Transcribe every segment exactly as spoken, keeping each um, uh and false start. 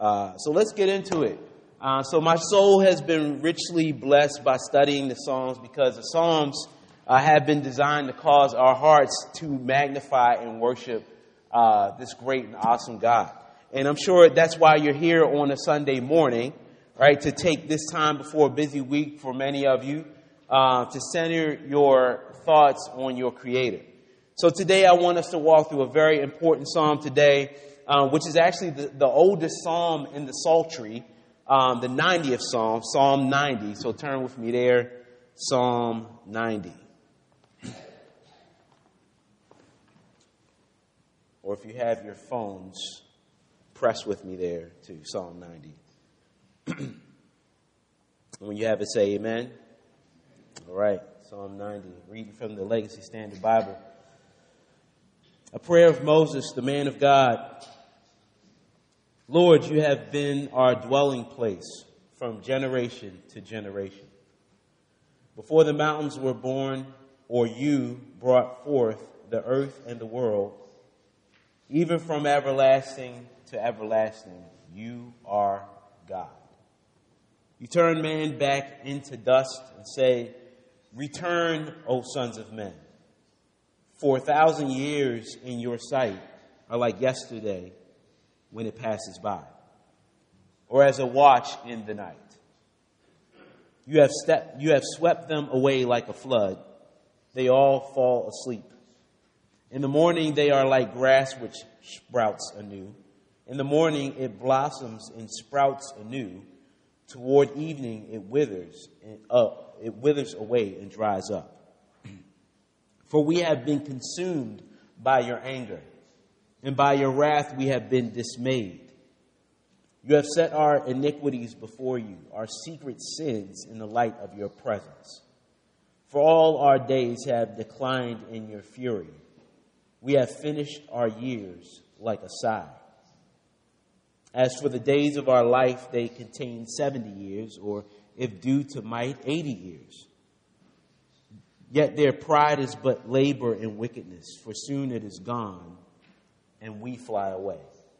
Uh, so let's get into it. Uh, so my soul has been richly blessed by studying the Psalms because the Psalms uh, have been designed to cause our hearts to magnify and worship uh, this great and awesome God. And I'm sure that's why you're here on a Sunday morning, right, to take this time before a busy week for many of you uh, to center your thoughts on your Creator. So today I want us to walk through a very important psalm today, uh, which is actually the, the oldest psalm in the Psaltery, um, the ninetieth psalm, Psalm ninety. So turn with me there, Psalm ninety. Or if you have your phones, press with me there to Psalm ninety. When you have it, say amen. All right, Psalm ninety, reading from the Legacy Standard Bible. A prayer of Moses, the man of God. Lord, you have been our dwelling place from generation to generation. Before the mountains were born, or you brought forth the earth and the world, even from everlasting to everlasting, you are God. You turn man back into dust and say, return, O sons of men. For a thousand years in your sight are like yesterday when it passes by, or as a watch in the night. You have stepped, you have swept them away like a flood. They all fall asleep. In the morning they are like grass which sprouts anew. In the morning it blossoms and sprouts anew. Toward evening it withers and up, it withers away and dries up. For we have been consumed by your anger, and by your wrath we have been dismayed. You have set our iniquities before you, our secret sins in the light of your presence. For all our days have declined in your fury. We have finished our years like a sigh. As for the days of our life, they contain seventy years, or if due to might, eighty years. Yet their pride is but labor and wickedness, for soon it is gone, and we fly away.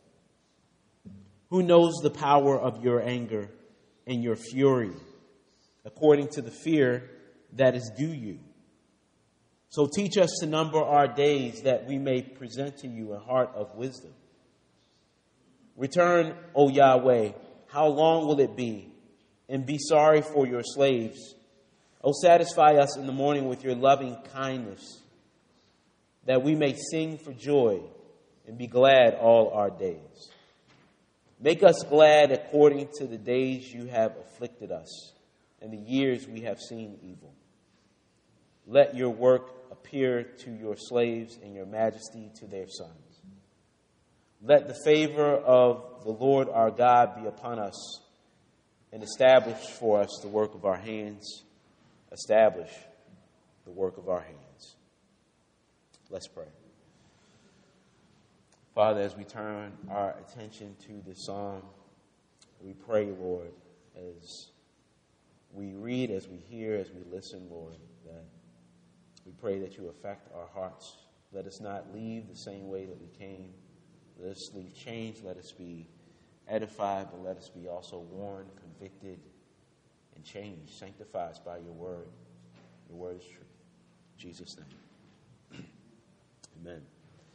Who knows the power of your anger and your fury, according to the fear that is due you? So teach us to number our days, that we may present to you a heart of wisdom. Return, O Yahweh, how long will it be? And be sorry for your slaves. O satisfy us in the morning with your loving kindness, that we may sing for joy and be glad all our days. Make us glad according to the days you have afflicted us and the years we have seen evil. Let your work appear to your slaves and your majesty to their sons. Let the favor of the Lord our God be upon us, and establish for us the work of our hands. Establish the work of our hands. Let's pray. Father, as we turn our attention to this psalm, we pray, Lord, as we read, as we hear, as we listen, Lord, that we pray that you affect our hearts. Let us not leave the same way that we came. Let us leave changed. Let us be edified, but let us be also warned, convicted, and changed. Sanctify us by your word. Your word is true. In Jesus' name. Amen.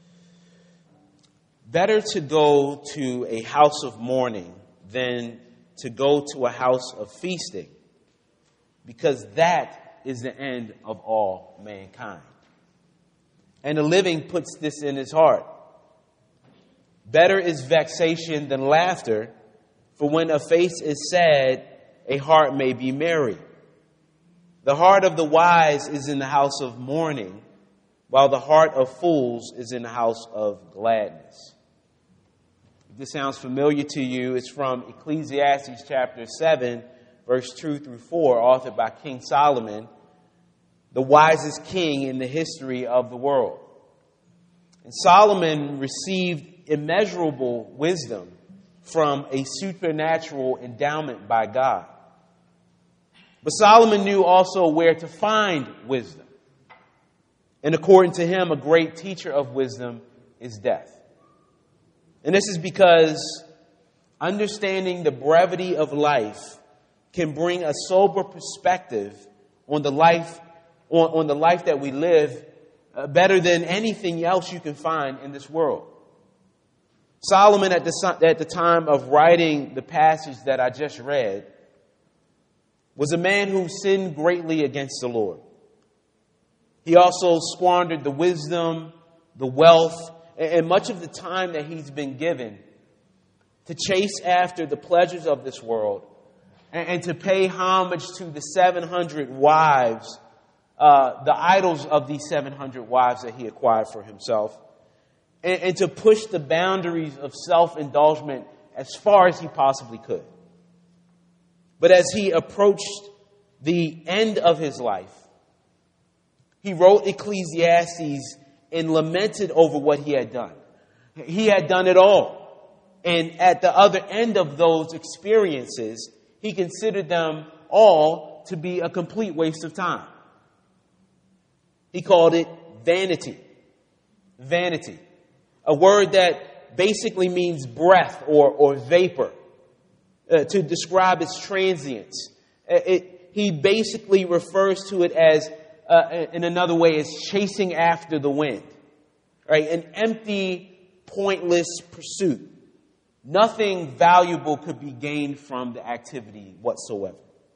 Better to go to a house of mourning than to go to a house of feasting, because that is the end of all mankind. And the living puts this in his heart. Better is vexation than laughter, for when a face is sad, a heart may be merry. The heart of the wise is in the house of mourning, while the heart of fools is in the house of gladness. If this sounds familiar to you, it's from Ecclesiastes chapter seven, verse two through four, authored by King Solomon, the wisest king in the history of the world. And Solomon received immeasurable wisdom from a supernatural endowment by God. But Solomon knew also where to find wisdom. And according to him, a great teacher of wisdom is death. And this is because understanding the brevity of life can bring a sober perspective on the life, on, on the life that we live, uh, better than anything else you can find in this world. Solomon, at the, at the time of writing the passage that I just read, was a man who sinned greatly against the Lord. He also squandered the wisdom, the wealth, and much of the time that he's been given to chase after the pleasures of this world and, and to pay homage to the seven hundred wives, uh, the idols of these seven hundred wives that he acquired for himself, and, and to push the boundaries of self-indulgence as far as he possibly could. But as he approached the end of his life, he wrote Ecclesiastes and lamented over what he had done. He had done it all. And at the other end of those experiences, he considered them all to be a complete waste of time. He called it vanity. Vanity. A word that basically means breath or, or vapor. Uh, to describe its transience. Uh, it, he basically refers to it as, uh, in another way, as chasing after the wind. Right? An empty, pointless pursuit. Nothing valuable could be gained from the activity whatsoever.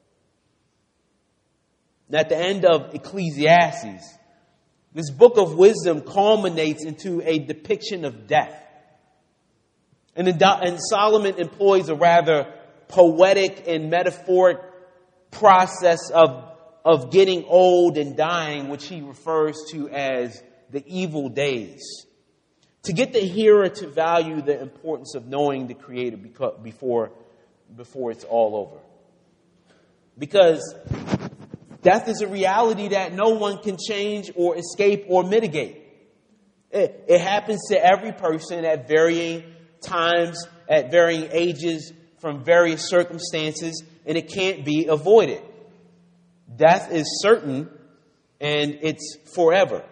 And at the end of Ecclesiastes, this book of wisdom culminates into a depiction of death. And, and Solomon employs a rather poetic and metaphoric process of, of getting old and dying, which he refers to as the evil days, to get the hearer to value the importance of knowing the Creator before, before it's all over. Because death is a reality that no one can change or escape or mitigate. It, it happens to every person at varying times, at varying ages, from various circumstances, and it can't be avoided. Death is certain, and it's forever.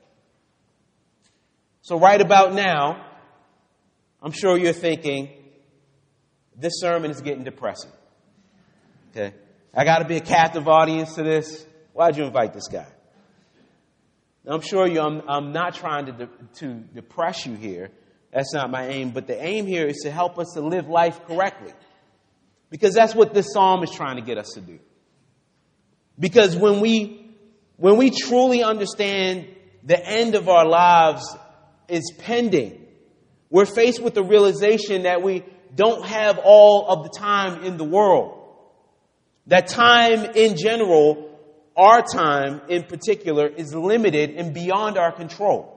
So right about now, I'm sure you're thinking, this sermon is getting depressing. Okay, I got to be a captive audience to this. Why'd you invite this guy? Now, I'm sure you. I'm, I'm not trying to de- to depress you here. That's not my aim. But the aim here is to help us to live life correctly. Because that's what this psalm is trying to get us to do. Because when we, when we truly understand the end of our lives is pending, we're faced with the realization that we don't have all of the time in the world. That time in general, our time in particular, is limited and beyond our control.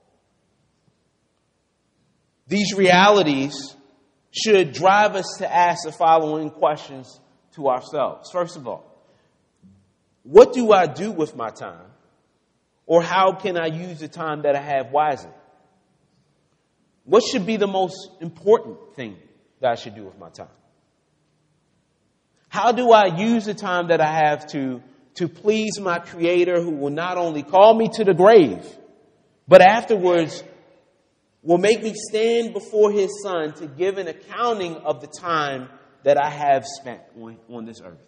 These realities should drive us to ask the following questions to ourselves. First of all, what do I do with my time? Or how can I use the time that I have wisely? What should be the most important thing that I should do with my time? How do I use the time that I have to, to please my Creator, who will not only call me to the grave, but afterwards will make me stand before His Son to give an accounting of the time that I have spent on, on this earth?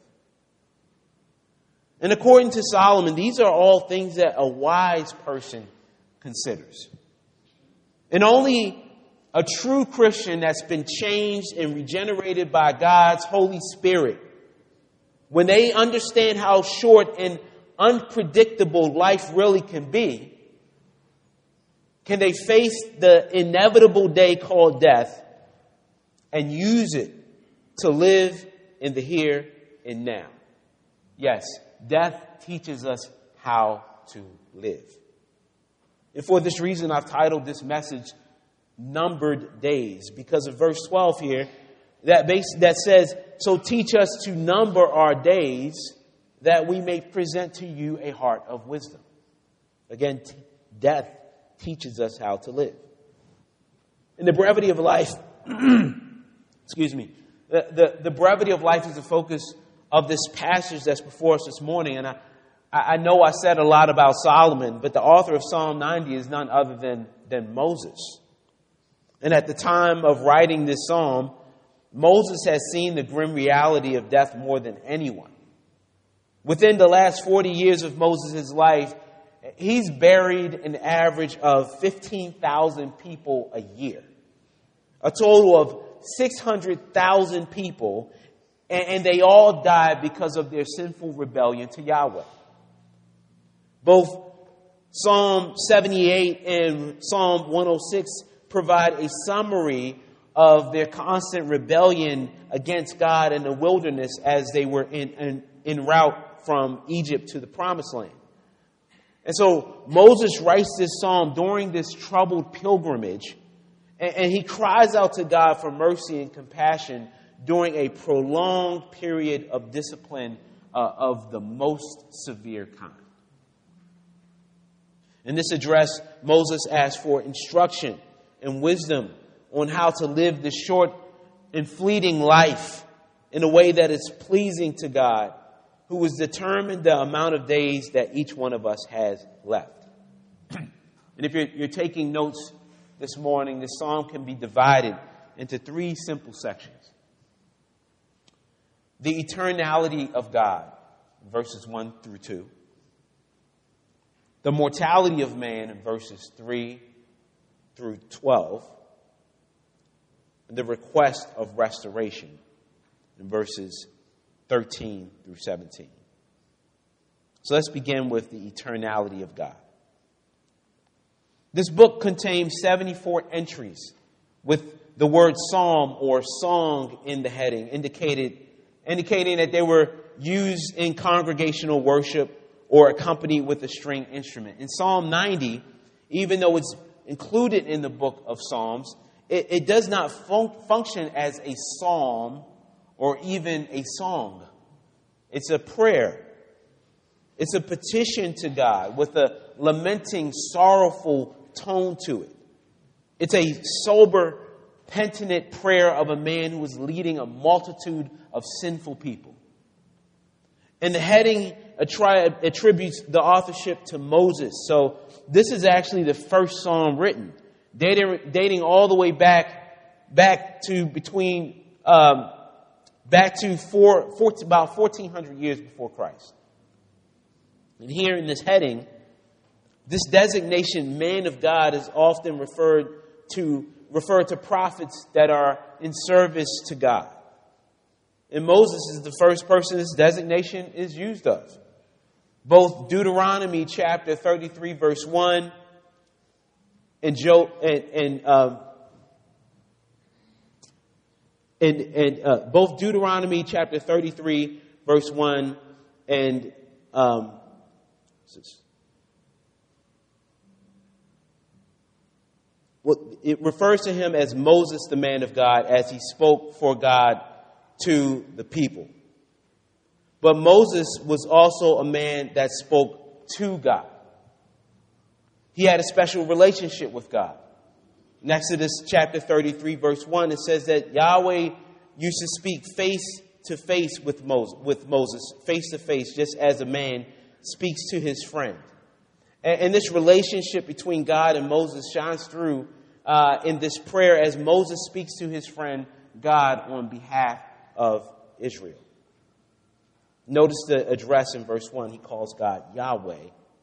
And according to Solomon, these are all things that a wise person considers. And only a true Christian that's been changed and regenerated by God's Holy Spirit, when they understand how short and unpredictable life really can be, can they face the inevitable day called death and use it to live in the here and now? Yes, death teaches us how to live. And for this reason, I've titled this message, Numbered Days, because of verse twelve here that, base, that says, so teach us to number our days that we may present to you a heart of wisdom. Again, t- death teaches us how to live. In the brevity of life, excuse me, the, the, the brevity of life is the focus of this passage that's before us this morning. And I, I know I said a lot about Solomon, but the author of Psalm ninety is none other than, than Moses. And at the time of writing this psalm, Moses has seen the grim reality of death more than anyone. Within the last forty years of Moses' life, he's buried an average of fifteen thousand people a year. A total of six hundred thousand people, and they all died because of their sinful rebellion to Yahweh. Both Psalm seventy-eight and Psalm one oh six provide a summary of their constant rebellion against God in the wilderness as they were in, in, en route from Egypt to the Promised Land. And so Moses writes this psalm during this troubled pilgrimage, and, and he cries out to God for mercy and compassion during a prolonged period of discipline uh, of the most severe kind. In this address, Moses asked for instruction and wisdom on how to live this short and fleeting life in a way that is pleasing to God, who has determined the amount of days that each one of us has left. And if you're, you're taking notes this morning, this psalm can be divided into three simple sections. The eternality of God, verses one through two. The mortality of man, in verses three through twelve. And the request of restoration, in verses thirteen through seventeen. So let's begin with the eternality of God. This book contains seventy-four entries with the word psalm or song in the heading, indicated, indicating that they were used in congregational worship or accompanied with a string instrument. In Psalm ninety, even though it's included in the book of Psalms, it, it does not fun- function as a psalm or even a song. It's a prayer. It's a petition to God with a lamenting, sorrowful tone to it. It's a sober, penitent prayer of a man who is leading a multitude of sinful people. And the heading attributes the authorship to Moses. So this is actually the first psalm written, dating, dating all the way back, back to between, um, back to four, four, about fourteen hundred years before Christ. And here in this heading, this designation, man of God, is often referred to, referred to prophets that are in service to God. And Moses is the first person this designation is used of. Both Deuteronomy chapter thirty-three, verse one, and Joe and and um, and, and uh, both Deuteronomy chapter thirty-three, verse one, and um, well, it refers to him as Moses, the man of God, as he spoke for God to the people. But Moses was also a man that spoke to God. He had a special relationship with God. In Exodus chapter thirty-three, verse one, it says that Yahweh used to speak face to face with Moses, with Moses, face to face, just as a man speaks to his friend. And, and this relationship between God and Moses shines through uh, in this prayer as Moses speaks to his friend God on behalf of Israel. Notice the address in verse one. He calls God Yahweh.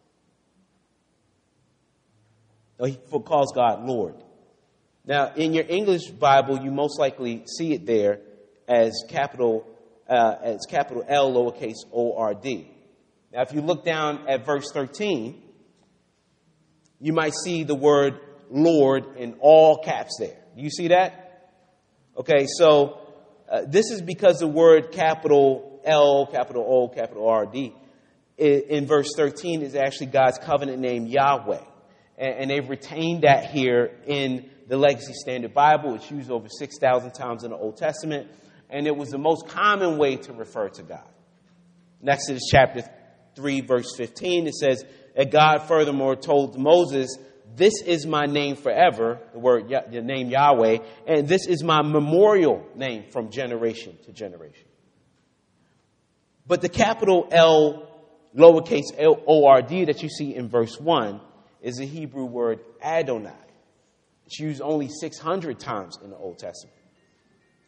No, he calls God Lord. Now, in your English Bible, you most likely see it there as capital uh, as capital L, lowercase O R D. Now, if you look down at verse thirteen, you might see the word Lord in all caps there. Do you see that? Okay, so uh, this is because the word capital L, capital O, capital R D in, in verse thirteen is actually God's covenant name, Yahweh. And, and they've retained that here in the Legacy Standard Bible. It's used over six thousand times in the Old Testament. And it was the most common way to refer to God. In Exodus chapter three, verse fifteen, it says that God furthermore told Moses, "This is my name forever," the word, the name Yahweh, "and this is my memorial name from generation to generation." But the capital L, lowercase O R D that you see in verse one is the Hebrew word Adonai. It's used only six hundred times in the Old Testament.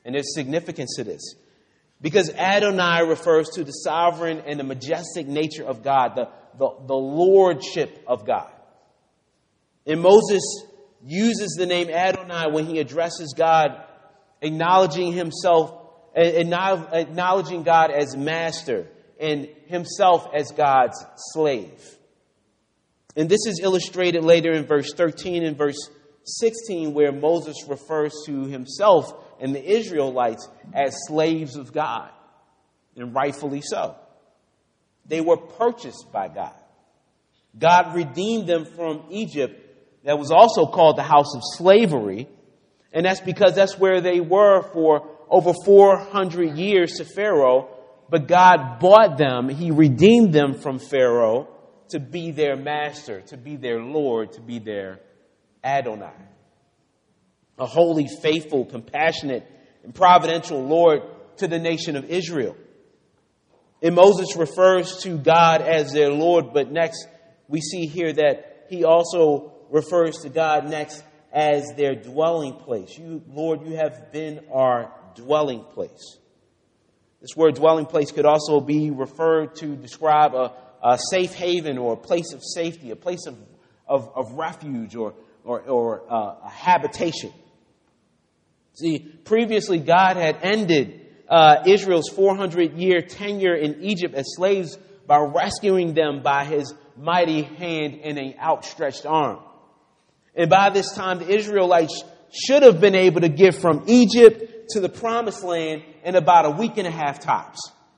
And there's significance to this. Because Adonai refers to the sovereign and the majestic nature of God, the, the, the lordship of God. And Moses uses the name Adonai when he addresses God, acknowledging himself, acknowledging God as master and himself as God's slave. And this is illustrated later in verse thirteen and verse sixteen, where Moses refers to himself and the Israelites as slaves of God, and rightfully so. They were purchased by God. God redeemed them from Egypt, that was also called the house of slavery, and that's because that's where they were for over four hundred years to Pharaoh, but God bought them, He redeemed them from Pharaoh to be their master, to be their Lord, to be their Adonai. A holy, faithful, compassionate, and providential Lord to the nation of Israel. And Moses refers to God as their Lord, but next we see here that he also refers to God next as their dwelling place. You, Lord, you have been our dwelling place. This word dwelling place could also be referred to describe a, a safe haven or a place of safety, a place of, of, of refuge or, or, or uh, a habitation. See, previously God had ended uh, Israel's four hundred year tenure in Egypt as slaves by rescuing them by his mighty hand and an outstretched arm. And by this time, the Israelites should have been able to get from Egypt to the promised land in about a week and a half tops,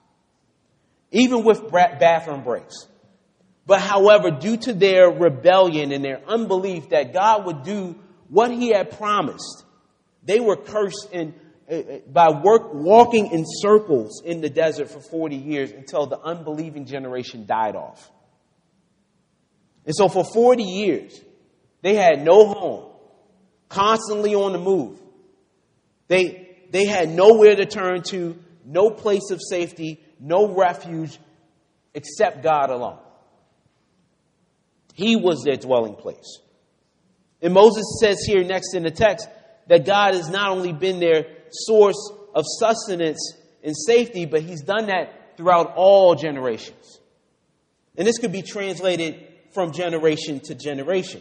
even with bathroom breaks. But however, due to their rebellion and their unbelief that God would do what he had promised, they were cursed in, uh, by work, walking in circles in the desert for forty years until the unbelieving generation died off. And so for forty years, they had no home, constantly on the move. They, they had nowhere to turn to, no place of safety, no refuge except God alone. He was their dwelling place. And Moses says here next in the text that God has not only been their source of sustenance and safety, but he's done that throughout all generations. And this could be translated from generation to generation.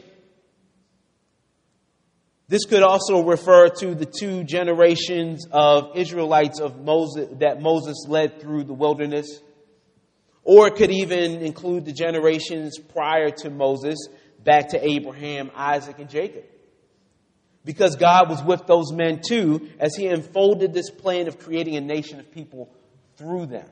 This could also refer to the two generations of Israelites of Moses that Moses led through the wilderness. Or it could even include the generations prior to Moses, back to Abraham, Isaac, and Jacob. Because God was with those men too, as he unfolded this plan of creating a nation of people through them.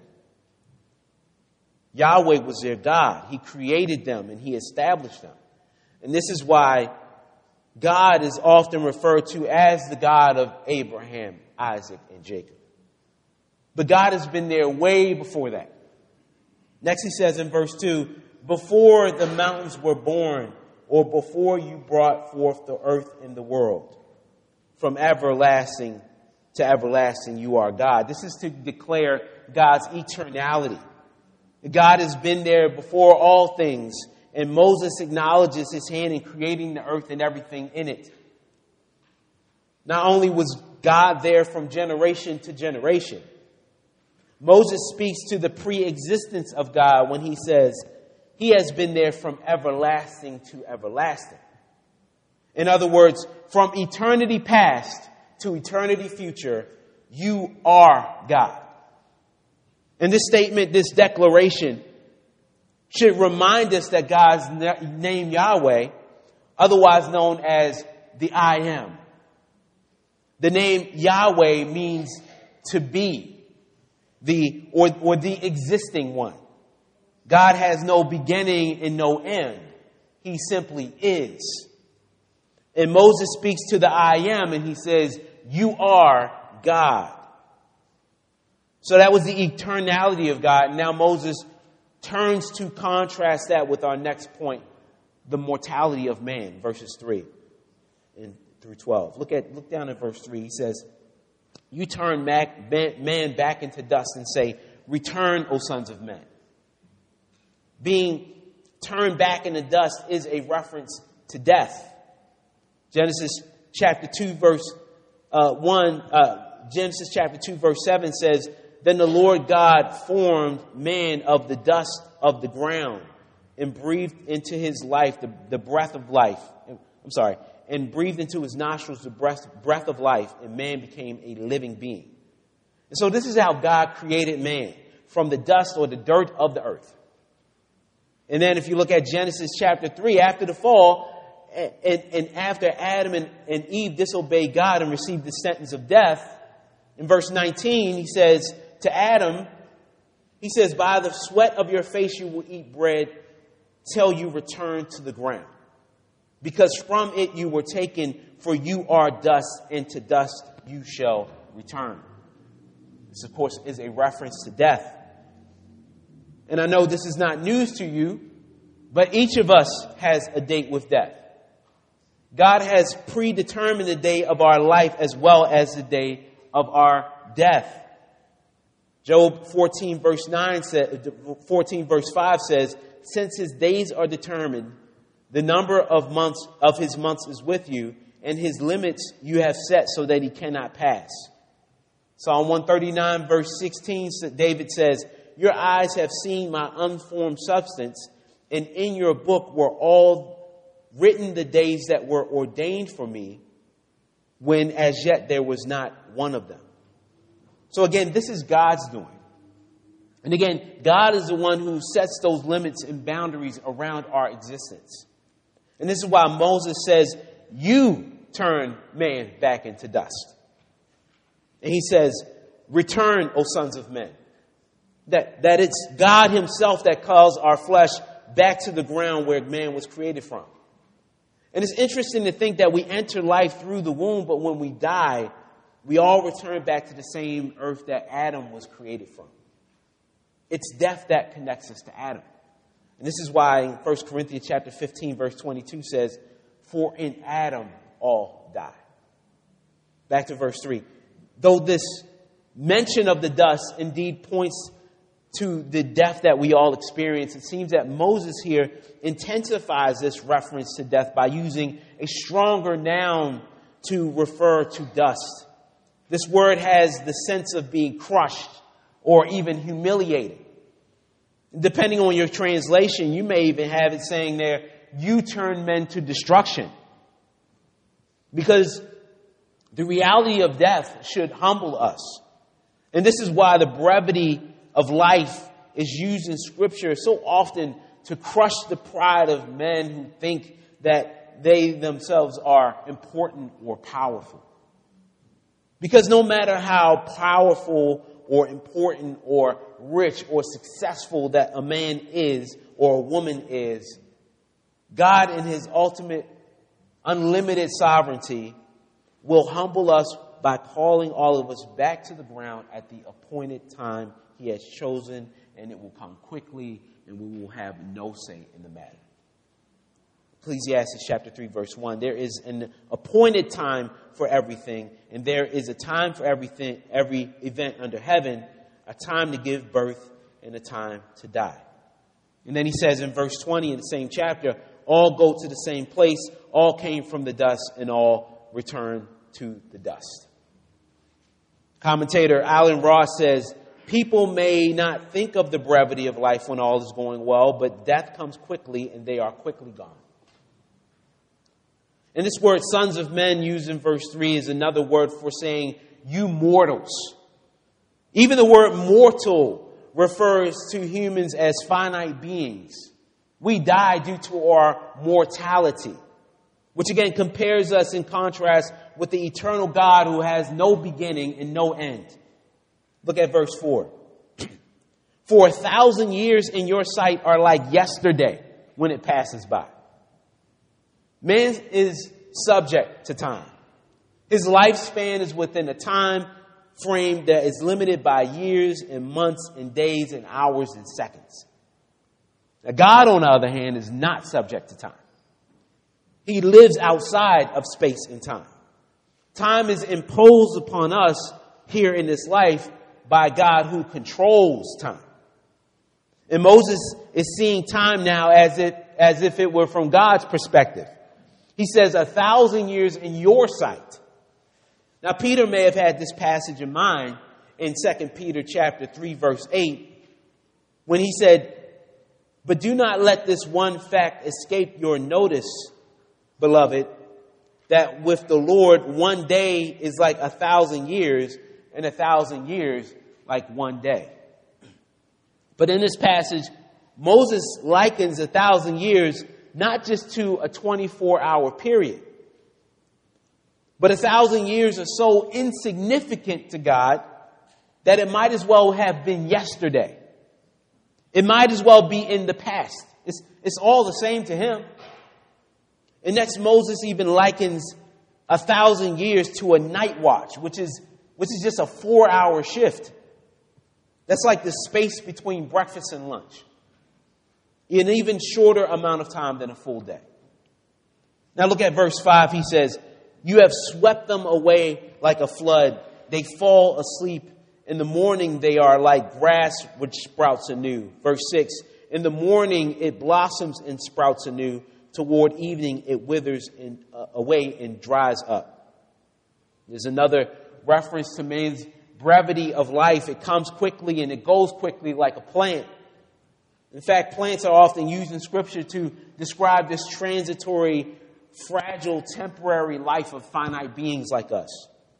Yahweh was their God. He created them and he established them. And this is why God is often referred to as the God of Abraham, Isaac, and Jacob. But God has been there way before that. Next he says in verse two, before the mountains were born, or before you brought forth the earth and the world, from everlasting to everlasting you are God. This is to declare God's eternality. God has been there before all things, and Moses acknowledges his hand in creating the earth and everything in it. Not only was God there from generation to generation, Moses speaks to the pre-existence of God when he says, he has been there from everlasting to everlasting. In other words, from eternity past to eternity future, you are God. And this statement, this declaration, should remind us that God's name Yahweh, otherwise known as the I Am. The name Yahweh means to be, the or, or the existing one. God has no beginning and no end. He simply is. And Moses speaks to the I Am and he says, you are God. So that was the eternality of God. Now Moses turns to contrast that with our next point, the mortality of man, verses three and through twelve. Look at look down at verse three. He says, you turn man back into dust and say, return, O sons of men. Being turned back into dust is a reference to death. Genesis chapter two, verse uh, one, uh, Genesis chapter two, verse seven says, then the Lord God formed man of the dust of the ground and breathed into his life the, the breath of life. I'm sorry, and breathed into his nostrils the breath, breath of life, and man became a living being. And so this is how God created man, from the dust or the dirt of the earth. And then if you look at Genesis chapter three, after the fall, and, and, and after Adam and, and Eve disobeyed God and received the sentence of death, in verse nineteen, he says to Adam, he says, by the sweat of your face you will eat bread till you return to the ground. Because from it you were taken, for you are dust, and to dust you shall return. This, of course, is a reference to death. And I know this is not news to you, but each of us has a date with death. God has predetermined the day of our life as well as the day of our death. Job fourteen verse nine said, fourteen verse five says, since his days are determined, the number of months of his months is with you, and his limits you have set so that he cannot pass. Psalm one thirty-nine verse sixteen, David says, your eyes have seen my unformed substance, and in your book were all written the days that were ordained for me, when as yet there was not one of them. So again, this is God's doing. And again, God is the one who sets those limits and boundaries around our existence. And this is why Moses says, you turn man back into dust. And he says, return, O sons of men. That, that it's God himself that calls our flesh back to the ground where man was created from. And it's interesting to think that we enter life through the womb, but when we die, we all return back to the same earth that Adam was created from. It's death that connects us to Adam. And this is why First Corinthians chapter fifteen, verse twenty-two says, for in Adam all die. Back to verse three. Though this mention of the dust indeed points to the death that we all experience, it seems that Moses here intensifies this reference to death by using a stronger noun to refer to dust. This word has the sense of being crushed or even humiliated. Depending on your translation, you may even have it saying there, you turn men to destruction. Because the reality of death should humble us. And this is why the brevity of life is used in Scripture so often to crush the pride of men who think that they themselves are important or powerful. Because no matter how powerful or important or rich or successful that a man is or a woman is, God in his ultimate unlimited sovereignty will humble us by calling all of us back to the ground at the appointed time he has chosen, and it will come quickly, and we will have no say in the matter. Ecclesiastes chapter three, verse one, there is an appointed time for everything, and there is a time for everything, every event under heaven, a time to give birth and a time to die. And then he says in verse twenty in the same chapter, all go to the same place, all came from the dust, and all return to the dust. Commentator Alan Ross says, people may not think of the brevity of life when all is going well, but death comes quickly and they are quickly gone. And this word sons of men used in verse three is another word for saying you mortals. Even the word mortal refers to humans as finite beings. We die due to our mortality, which again compares us in contrast with the eternal God who has no beginning and no end. Look at verse four. For a thousand years in your sight are like yesterday when it passes by. Man is subject to time. His lifespan is within a time frame that is limited by years and months and days and hours and seconds. Now, God, on the other hand, is not subject to time. He lives outside of space and time. Time is imposed upon us here in this life by God who controls time. And Moses is seeing time now as it as if it were from God's perspective. He says a thousand years in your sight. Now, Peter may have had this passage in mind in Second Peter chapter three, verse eight, when he said, "But do not let this one fact escape your notice, beloved, that with the Lord one day is like a thousand years, and a thousand years like one day." But in this passage, Moses likens a thousand years not just to a twenty-four hour period, but a thousand years are so insignificant to God that it might as well have been yesterday. It might as well be in the past. It's, it's all the same to him. And next, Moses even likens a thousand years to a night watch, which is, which is just a four hour shift. That's like the space between breakfast and lunch. An even shorter amount of time than a full day. Now look at verse five. He says, "You have swept them away like a flood. They fall asleep. In the morning they are like grass which sprouts anew." Verse six, "In the morning it blossoms and sprouts anew. Toward evening it withers and, uh, away and dries up." There's another reference to man's brevity of life. It comes quickly and it goes quickly like a plant. In fact, plants are often used in Scripture to describe this transitory, fragile, temporary life of finite beings like us.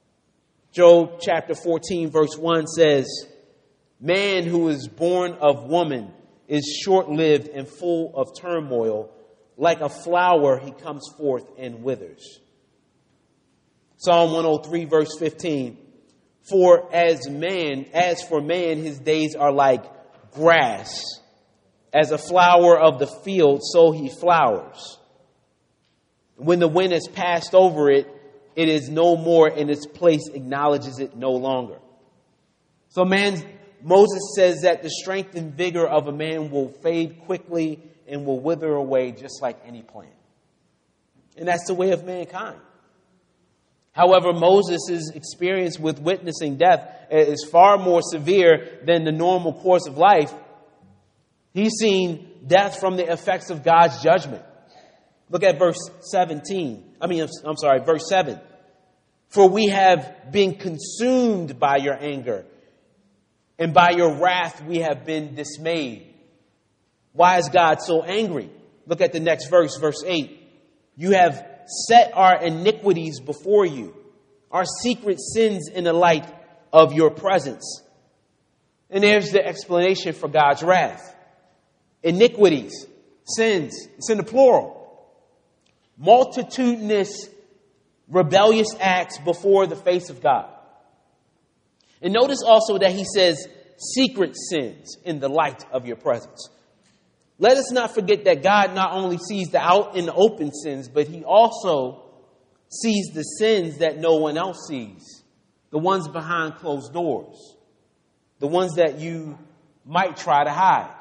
Job chapter fourteen, verse one says, "Man who is born of woman is short-lived and full of turmoil. Like a flower, he comes forth and withers." Psalm one oh three, verse fifteen, "For as man, as for man, his days are like grass. As a flower of the field, so he flowers. When the wind has passed over it, it is no more, and its place acknowledges it no longer." So man, Moses says that the strength and vigor of a man will fade quickly and will wither away just like any plant. And that's the way of mankind. However, Moses' experience with witnessing death is far more severe than the normal course of life. He's seen death from the effects of God's judgment. Look at verse seventeen. I mean, I'm sorry, verse seven. "For we have been consumed by your anger, and by your wrath we have been dismayed." Why is God so angry? Look at the next verse, verse eight. "You have set our iniquities before you, our secret sins in the light of your presence." And there's the explanation for God's wrath. Iniquities, sins, it's in the plural. Multitudinous, rebellious acts before the face of God. And notice also that he says secret sins in the light of your presence. Let us not forget that God not only sees the out in the open sins, but he also sees the sins that no one else sees. The ones behind closed doors. The ones that you might try to hide.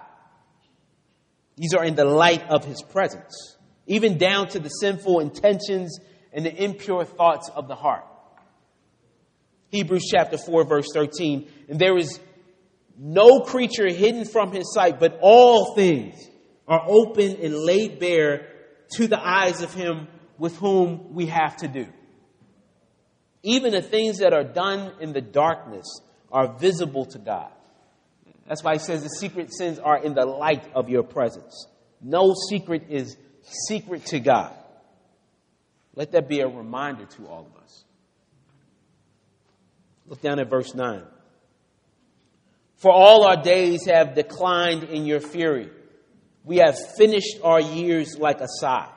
These are in the light of his presence. Even down to the sinful intentions and the impure thoughts of the heart. Hebrews chapter four, verse thirteen. "And there is no creature hidden from his sight, but all things are open and laid bare to the eyes of him with whom we have to do." Even the things that are done in the darkness are visible to God. That's why he says the secret sins are in the light of your presence. No secret is secret to God. Let that be a reminder to all of us. Look down at verse nine. "For all our days have declined in your fury. We have finished our years like a sigh."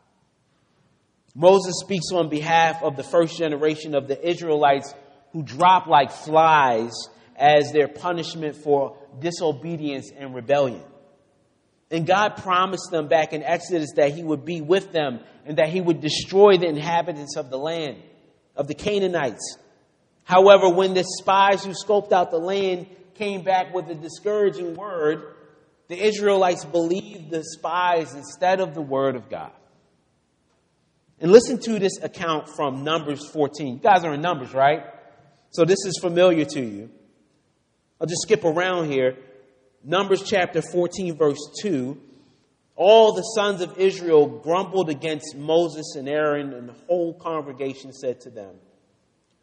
Moses speaks on behalf of the first generation of the Israelites who dropped like flies as their punishment for disobedience and rebellion. And God promised them back in Exodus that he would be with them and that he would destroy the inhabitants of the land, of the Canaanites. However, when the spies who scoped out the land came back with a discouraging word, the Israelites believed the spies instead of the word of God. And listen to this account from Numbers fourteen. You guys are in Numbers, right? So this is familiar to you. I'll just skip around here. Numbers chapter fourteen, verse two. "All the sons of Israel grumbled against Moses and Aaron, and the whole congregation said to them,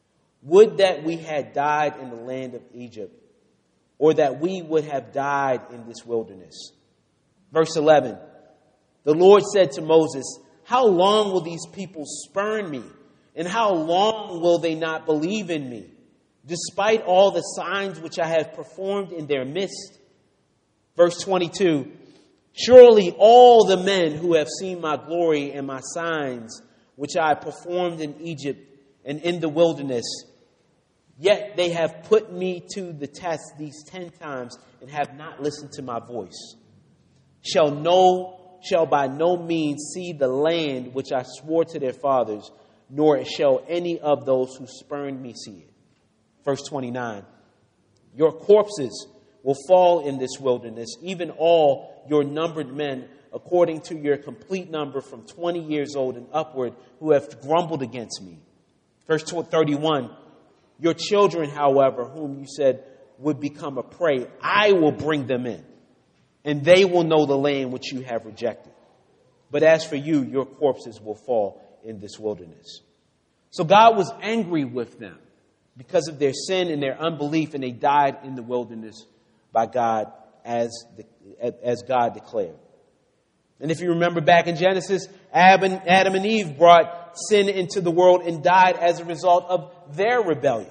Would that we had died in the land of Egypt, or that we would have died in this wilderness. Verse eleven, the Lord said to Moses, how long will these people spurn me? And how long will they not believe in me, despite all the signs which I have performed in their midst? Verse twenty-two, surely all the men who have seen my glory and my signs, which I performed in Egypt and in the wilderness, yet they have put me to the test these ten times and have not listened to my voice, shall no shall by no means see the land which I swore to their fathers, nor shall any of those who spurned me see it. Verse twenty-nine, your corpses will fall in this wilderness, even all your numbered men, according to your complete number from twenty years old and upward, who have grumbled against me. Verse thirty-one, your children, however, whom you said would become a prey, I will bring them in, and they will know the land which you have rejected. But as for you, your corpses will fall in this wilderness. So God was angry with them because of their sin and their unbelief, and they died in the wilderness by God as, the, as God declared. And if you remember back in Genesis, Adam and Eve brought sin into the world and died as a result of their rebellion.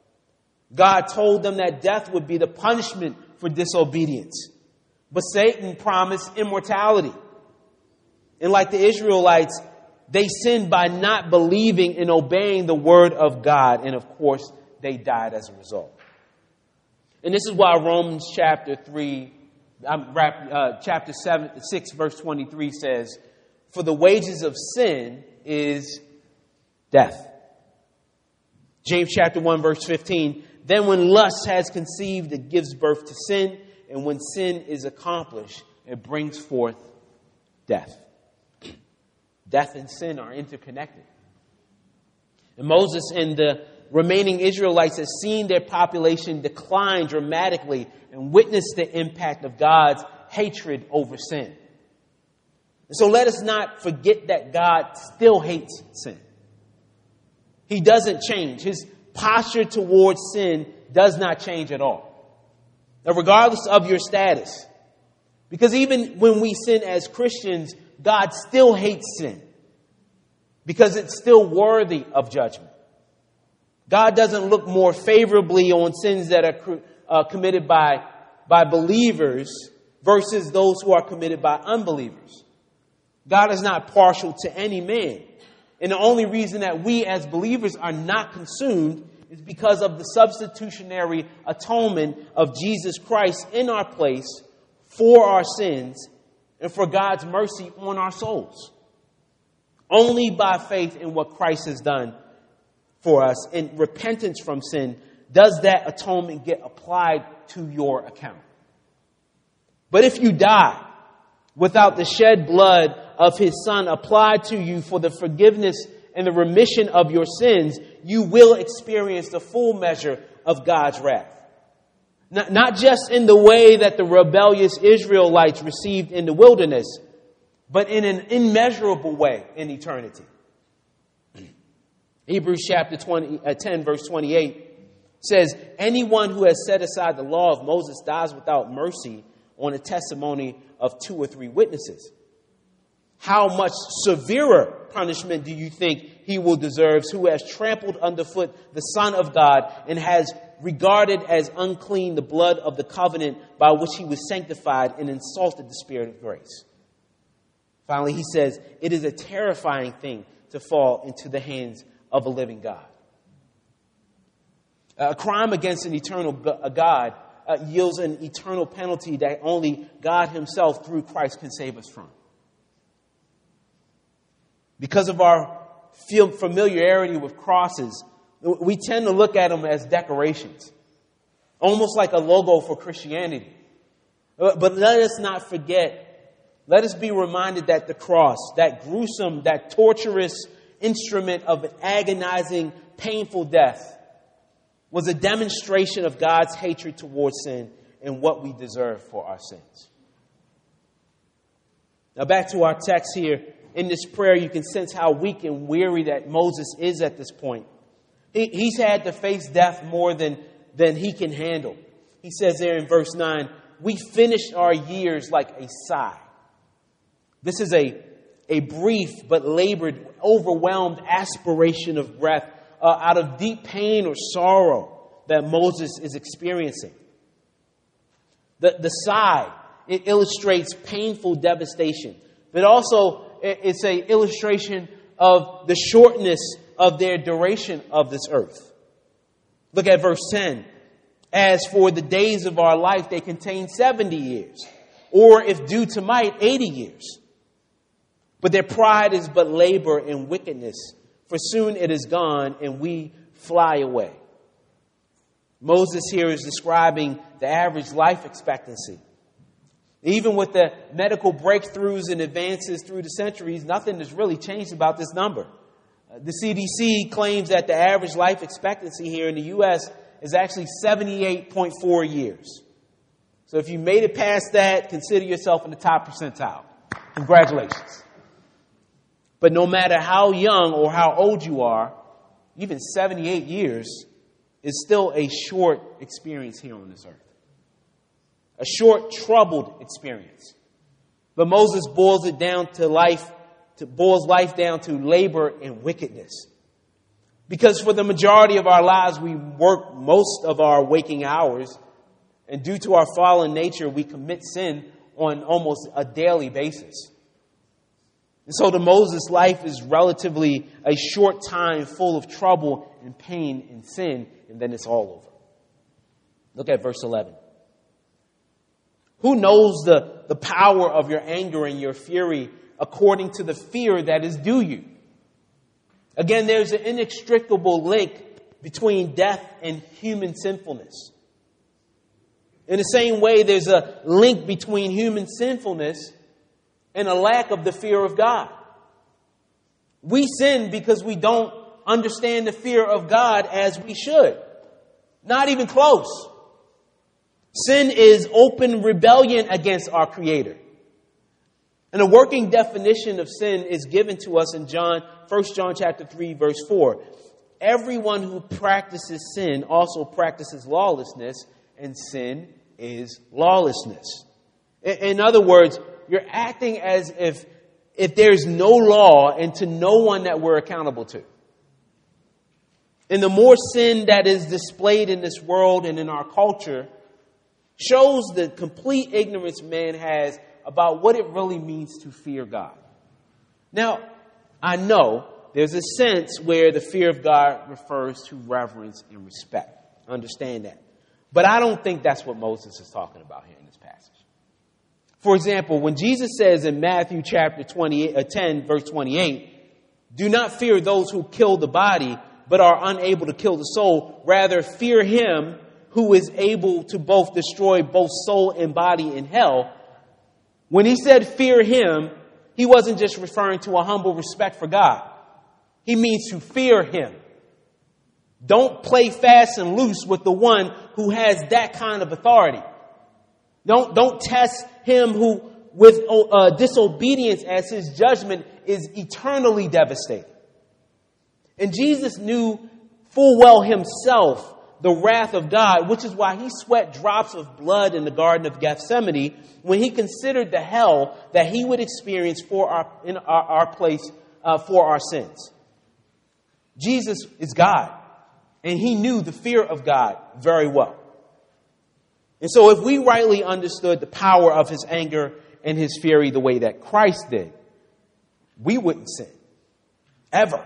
God told them that death would be the punishment for disobedience. But Satan promised immortality. And like the Israelites, they sinned by not believing and obeying the word of God. And of course, they died as a result. And this is why Romans chapter three, uh, chapter seven, six, verse twenty-three says, for the wages of sin is death. James chapter one, verse fifteen, then when lust has conceived, it gives birth to sin. And when sin is accomplished, it brings forth death. Death and sin are interconnected. And Moses and the remaining Israelites have seen their population decline dramatically and witnessed the impact of God's hatred over sin. And so let us not forget that God still hates sin. He doesn't change. His posture towards sin does not change at all. Now, regardless of your status, because even when we sin as Christians, God still hates sin because it's still worthy of judgment. God doesn't look more favorably on sins that are uh, committed by, by believers versus those who are committed by unbelievers. God is not partial to any man. And the only reason that we as believers are not consumed is because of the substitutionary atonement of Jesus Christ in our place for our sins and for God's mercy on our souls. Only by faith in what Christ has done for us and repentance from sin does that atonement get applied to your account. But if you die without the shed blood of his Son applied to you for the forgiveness and the remission of your sins, you will experience the full measure of God's wrath. Not, not just in the way that the rebellious Israelites received in the wilderness, but in an immeasurable way in eternity. Hebrews chapter twenty, uh, ten, verse twenty-eight says, anyone who has set aside the law of Moses dies without mercy on a testimony of two or three witnesses. How much severer punishment do you think he will deserve who has trampled underfoot the Son of God and has regarded as unclean the blood of the covenant by which he was sanctified and insulted the Spirit of grace? Finally, he says, it is a terrifying thing to fall into the hands of a living God. A crime against an eternal God uh, yields an eternal penalty that only God himself through Christ can save us from. Because of our familiarity with crosses, we tend to look at them as decorations, almost like a logo for Christianity. But let us not forget, let us be reminded that the cross, that gruesome, that torturous instrument of an agonizing, painful death, was a demonstration of God's hatred towards sin and what we deserve for our sins. Now back to our text here. In this prayer, you can sense how weak and weary that Moses is at this point. He, he's had to face death more than, than he can handle. He says there in verse nine, we finish our years like a sigh. This is a, a brief but labored, overwhelmed aspiration of breath uh, out of deep pain or sorrow that Moses is experiencing. The, the sigh, it illustrates painful devastation, but also it's an illustration of the shortness of their duration of this earth. Look at verse ten. As for the days of our life, they contain seventy years, or if due to might, eighty years. But their pride is but labor and wickedness, for soon it is gone and we fly away. Moses here is describing the average life expectancy. Even with the medical breakthroughs and advances through the centuries, nothing has really changed about this number. Uh, the C D C claims that the average life expectancy here in the U S is actually seventy-eight point four years. So if you made it past that, consider yourself in the top percentile. Congratulations. But no matter how young or how old you are, even seventy-eight years is still a short experience here on this earth. A short, troubled experience. But Moses boils it down to life, to boils life down to labor and wickedness. Because for the majority of our lives, we work most of our waking hours, and due to our fallen nature, we commit sin on almost a daily basis. And so to Moses, life is relatively a short time full of trouble and pain and sin, and then it's all over. Look at verse eleven. Who knows the, the power of your anger and your fury according to the fear that is due you? Again, there's an inextricable link between death and human sinfulness. In the same way, there's a link between human sinfulness and a lack of the fear of God. We sin because we don't understand the fear of God as we should. Not even close. Sin is open rebellion against our Creator. And a working definition of sin is given to us in John, First John chapter three, verse four. Everyone who practices sin also practices lawlessness, and sin is lawlessness. In other words, you're acting as if, if there's no law and to no one that we're accountable to. And the more sin that is displayed in this world and in our culture shows the complete ignorance man has about what it really means to fear God. Now, I know there's a sense where the fear of God refers to reverence and respect. I understand that. But I don't think that's what Moses is talking about here in this passage. For example, when Jesus says in Matthew chapter twenty, uh, ten, verse twenty-eight, do not fear those who kill the body, but are unable to kill the soul. Rather, fear him who is able to both destroy both soul and body in hell. When he said fear him, he wasn't just referring to a humble respect for God. He means to fear him. Don't play fast and loose with the one who has that kind of authority. Don't, don't test him who with uh, disobedience, as his judgment is eternally devastating. And Jesus knew full well himself the wrath of God, which is why he sweat drops of blood in the Garden of Gethsemane when he considered the hell that he would experience for our, in our, our place uh, for our sins. Jesus is God, and he knew the fear of God very well. And so if we rightly understood the power of his anger and his fury the way that Christ did, we wouldn't sin. Ever.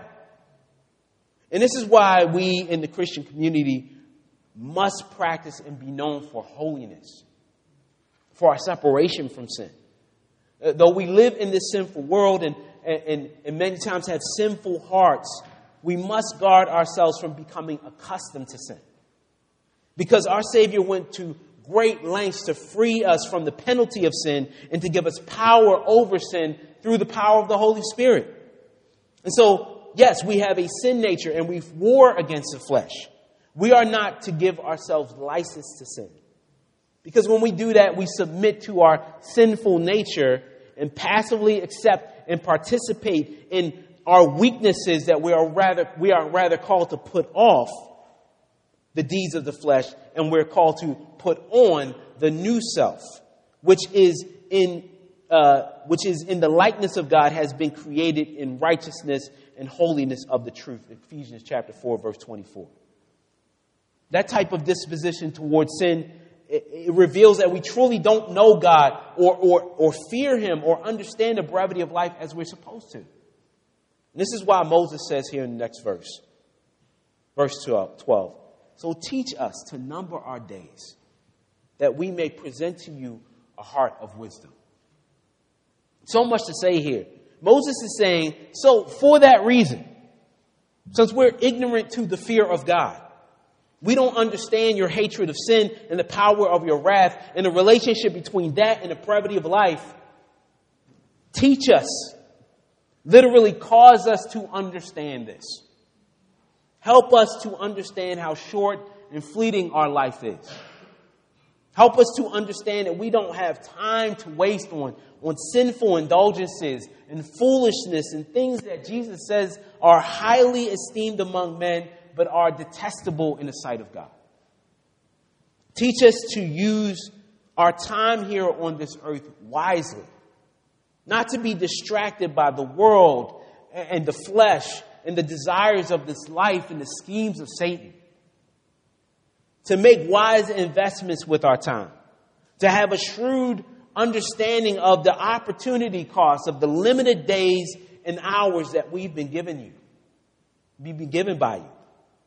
And this is why we in the Christian community must practice and be known for holiness, for our separation from sin. Uh, though we live in this sinful world and, and, and many times have sinful hearts, we must guard ourselves from becoming accustomed to sin. Because our Savior went to great lengths to free us from the penalty of sin and to give us power over sin through the power of the Holy Spirit. And so, yes, we have a sin nature and we war against the flesh. We are not to give ourselves license to sin. Because when we do that, we submit to our sinful nature and passively accept and participate in our weaknesses that we are rather we are rather called to put off the deeds of the flesh, and we're called to put on the new self, which is in uh, which is in the likeness of God, has been created in righteousness and holiness of the truth. Ephesians chapter four, verse twenty-four. That type of disposition towards sin, it, it reveals that we truly don't know God or, or, or fear him or understand the brevity of life as we're supposed to. And this is why Moses says here in the next verse, verse twelve, so teach us to number our days, that we may present to you a heart of wisdom. So much to say here. Moses is saying, so for that reason, since we're ignorant to the fear of God, we don't understand your hatred of sin and the power of your wrath and the relationship between that and the brevity of life, teach us, literally cause us to understand this. Help us to understand how short and fleeting our life is. Help us to understand that we don't have time to waste on, on sinful indulgences and foolishness and things that Jesus says are highly esteemed among men, but are detestable in the sight of God. Teach us to use our time here on this earth wisely, not to be distracted by the world and the flesh and the desires of this life and the schemes of Satan. To make wise investments with our time. To have a shrewd understanding of the opportunity cost of the limited days and hours that we've been given you. We've been given by you.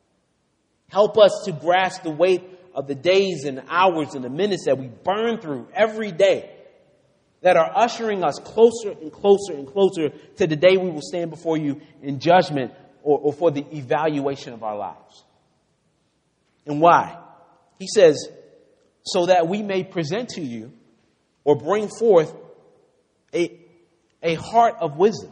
Help us to grasp the weight of the days and hours and the minutes that we burn through every day, that are ushering us closer and closer and closer to the day we will stand before you in judgment or, or for the evaluation of our lives. And why? He says, so that we may present to you or bring forth a, a heart of wisdom.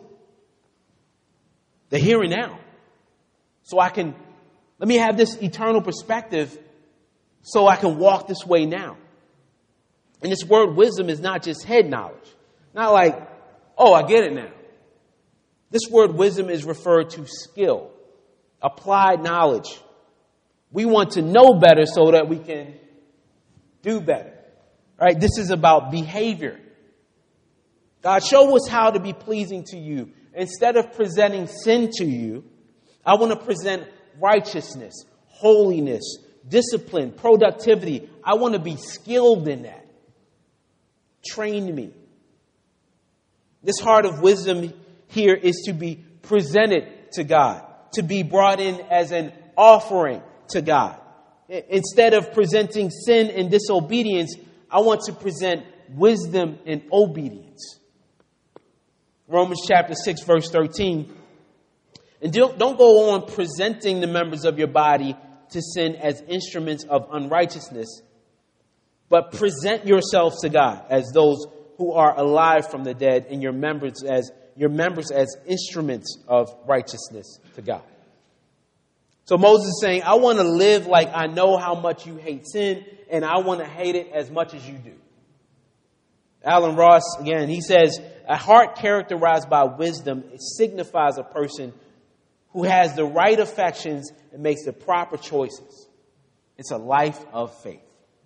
The here and now. So I can, let me have this eternal perspective so I can walk this way now. And this word wisdom is not just head knowledge. Not like, oh, I get it now. This word wisdom is referred to skill, applied knowledge. We want to know better so that we can do better. Right? This is about behavior. God, show us how to be pleasing to you. Instead of presenting sin to you, I want to present righteousness, holiness, discipline, productivity. I want to be skilled in that. Train me. This heart of wisdom here is to be presented to God, to be brought in as an offering to God. Instead of presenting sin and disobedience, I want to present wisdom and obedience. Romans chapter six, verse thirteen. And don't, don't go on presenting the members of your body to sin as instruments of unrighteousness, but present yourselves to God as those who are alive from the dead, and your members as your members as instruments of righteousness to God. So Moses is saying, I want to live like I know how much you hate sin, and I want to hate it as much as you do. Alan Ross, again, he says, a heart characterized by wisdom, it signifies a person who has the right affections and makes the proper choices. It's a life of faith.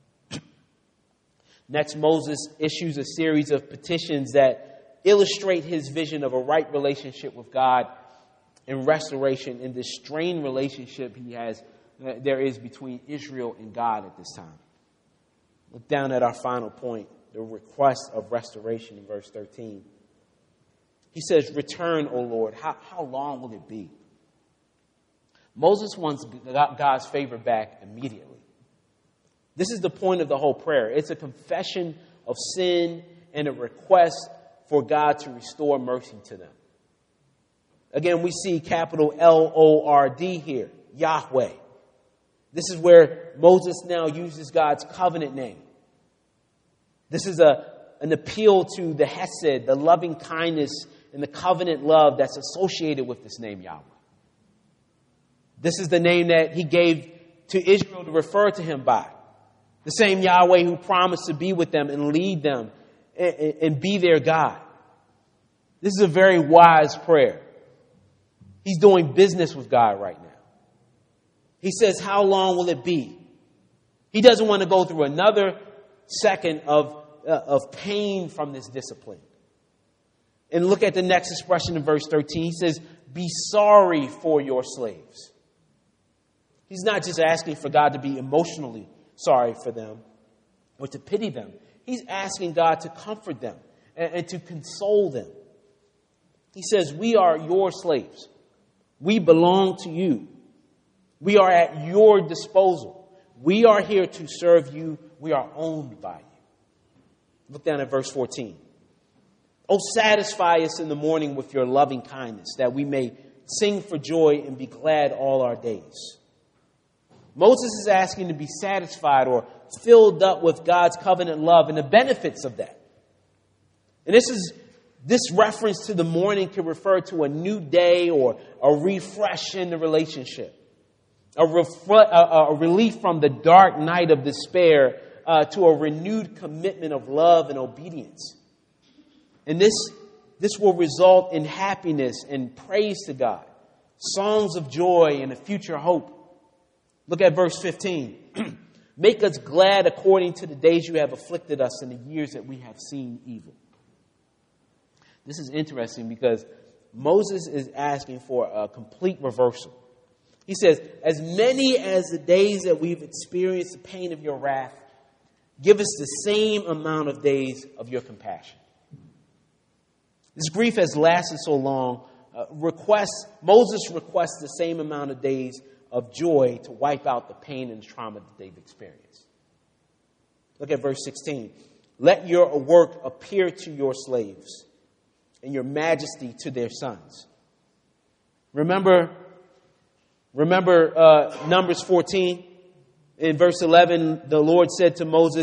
Next, Moses issues a series of petitions that illustrate his vision of a right relationship with God and restoration in this strained relationship he has, there is between Israel and God at this time. Look down at our final point, the request of restoration in verse thirteen. He says, return, O Lord. How, how long will it be? Moses wants God's favor back immediately. This is the point of the whole prayer. It's a confession of sin and a request for God to restore mercy to them. Again, we see capital L O R D here, Yahweh. This is where Moses now uses God's covenant name. This is a, an appeal to the Hesed, the loving kindness and the covenant love that's associated with this name, Yahweh. This is the name that he gave to Israel to refer to him by. The same Yahweh who promised to be with them and lead them and, and be their God. This is a very wise prayer. He's doing business with God right now. He says, how long will it be? He doesn't want to go through another second of, uh, of pain from this discipline. And look at the next expression in verse thirteen. He says, be sorry for your slaves. He's not just asking for God to be emotionally sorry for them or to pity them. He's asking God to comfort them and, and to console them. He says, we are your slaves. We belong to you. We are at your disposal. We are here to serve you. We are owned by you. Look down at verse fourteen. Oh, satisfy us in the morning with your loving kindness, that we may sing for joy and be glad all our days. Moses is asking to be satisfied or filled up with God's covenant love and the benefits of that. And this is this reference to the morning can refer to a new day or a refresh in the relationship. A, refre- a, a relief from the dark night of despair uh, to a renewed commitment of love and obedience. And this, this will result in happiness and praise to God, songs of joy and a future hope. Look at verse fifteen. Make us glad according to the days you have afflicted us and the years that we have seen evil. This is interesting because Moses is asking for a complete reversal. He says, as many as the days that we've experienced the pain of your wrath, give us the same amount of days of your compassion. This grief has lasted so long. Uh, requests, Moses requests the same amount of days of joy to wipe out the pain and trauma that they've experienced. Look at verse sixteen. Let your work appear to your slaves and your majesty to their sons. Remember, remember uh, Numbers fourteen? In verse eleven, the Lord said to Moses,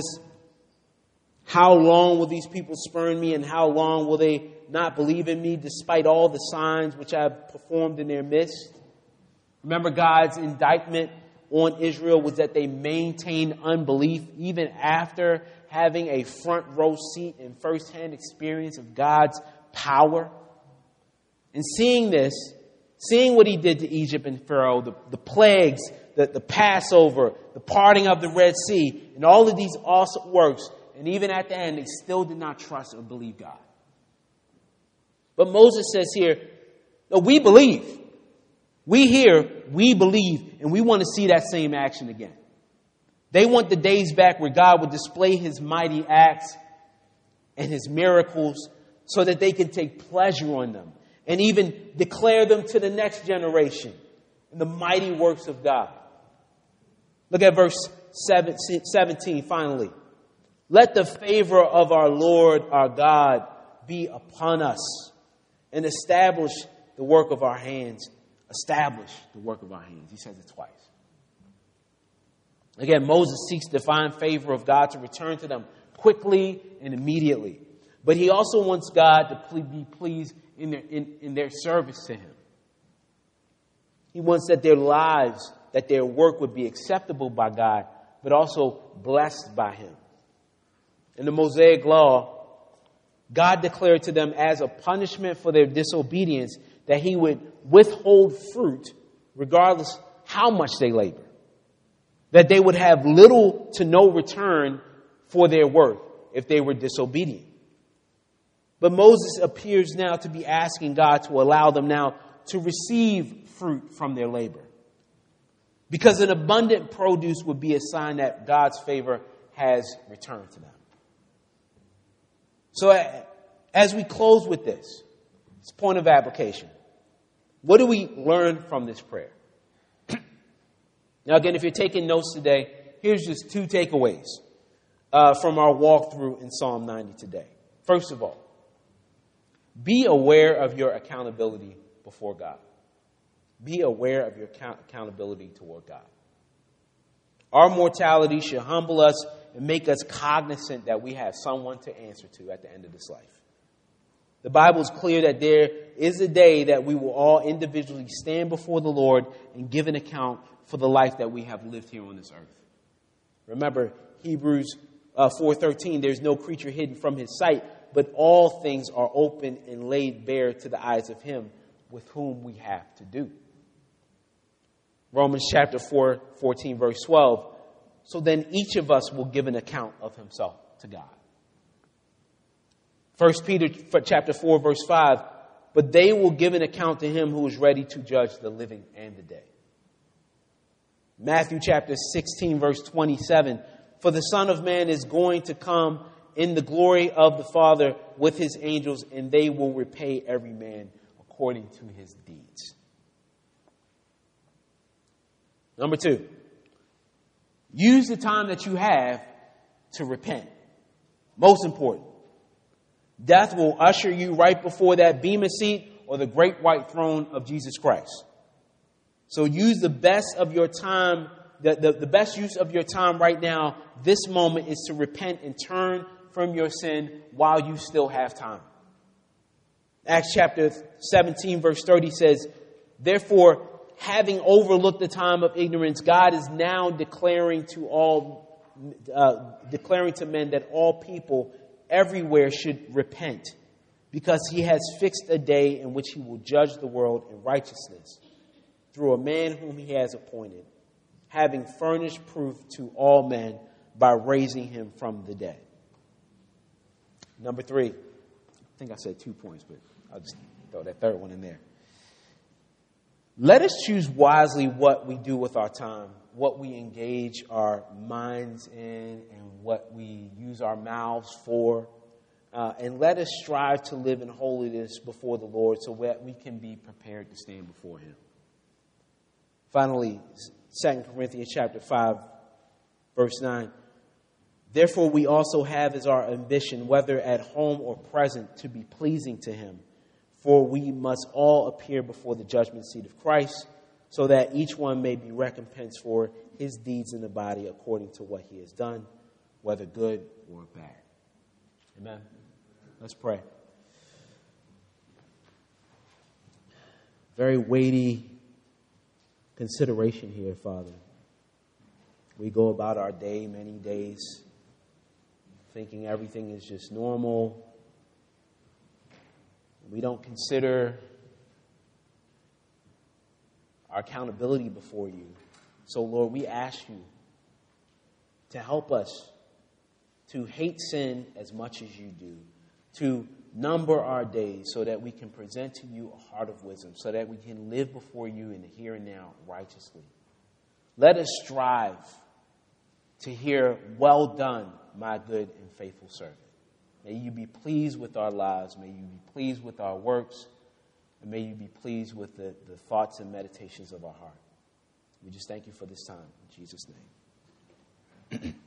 how long will these people spurn me, and how long will they not believe in me despite all the signs which I have performed in their midst? Remember, God's indictment on Israel was that they maintained unbelief even after having a front row seat and firsthand experience of God's power. And seeing this, seeing what he did to Egypt and Pharaoh, the, the plagues, the, the Passover, the parting of the Red Sea, and all of these awesome works, and even at the end, they still did not trust or believe God. But Moses says here, no, we believe. We hear, we believe, and we want to see that same action again. They want the days back where God would display his mighty acts and his miracles so that they can take pleasure on them and even declare them to the next generation in the mighty works of God. Look at verse seventeen finally. Let the favor of our Lord, our God, be upon us and establish the work of our hands. Establish the work of our hands. He says it twice. Again, Moses seeks divine favor of God to return to them quickly and immediately. But he also wants God to be pleased in their, in, in their service to him. He wants that their lives, that their work would be acceptable by God, but also blessed by him. In the Mosaic Law, God declared to them as a punishment for their disobedience that he would withhold fruit regardless how much they labor. That they would have little to no return for their work if they were disobedient. But Moses appears now to be asking God to allow them now to receive fruit from their labor. Because an abundant produce would be a sign that God's favor has returned to them. So as we close with this, it's a point of application. What do we learn from this prayer? Now, again, if you're taking notes today, here's just two takeaways uh, from our walkthrough in Psalm ninety today. First of all, be aware of your accountability before God. Be aware of your account- accountability toward God. Our mortality should humble us and make us cognizant that we have someone to answer to at the end of this life. The Bible is clear that there is a day that we will all individually stand before the Lord and give an account for the life that we have lived here on this earth. Remember, Hebrews uh, four thirteen, there's no creature hidden from his sight, but all things are open and laid bare to the eyes of him with whom we have to do. Romans chapter four, fourteen, verse twelve. So then each of us will give an account of himself to God. First Peter chapter four, verse five. But they will give an account to him who is ready to judge the living and the dead. Matthew chapter sixteen, verse twenty-seven. For the Son of Man is going to come in the glory of the Father with his angels, and they will repay every man according to his deeds. Number two, use the time that you have to repent. Most important. Death will usher you right before that bema seat or the great white throne of Jesus Christ. So use the best of your time, the, the, the best use of your time right now, this moment, is to repent and turn from your sin while you still have time. Acts chapter seventeen, verse thirty says, therefore, having overlooked the time of ignorance, God is now declaring to all, uh, declaring to men that all people everywhere should repent, because he has fixed a day in which he will judge the world in righteousness through a man whom he has appointed, having furnished proof to all men by raising him from the dead. Number three, I think I said two points, but I'll just throw that third one in there. Let us choose wisely what we do with our time, what we engage our minds in, and what we use our mouths for. Uh, and let us strive to live in holiness before the Lord so that we can be prepared to stand before him. Finally, Second Corinthians chapter five, verse nine. Therefore we also have as our ambition, whether at home or present, to be pleasing to him. For we must all appear before the judgment seat of Christ, so that each one may be recompensed for his deeds in the body according to what he has done, whether good or bad. Amen. Let's pray. Very weighty consideration here, Father. We go about our day, many days, thinking everything is just normal. We don't consider our accountability before you. So, Lord, we ask you to help us to hate sin as much as you do, to number our days so that we can present to you a heart of wisdom, so that we can live before you in the here and now righteously. Let us strive to hear, well done, my good and faithful servant. May you be pleased with our lives. May you be pleased with our works. And may you be pleased with the, the thoughts and meditations of our heart. We just thank you for this time. In Jesus' name.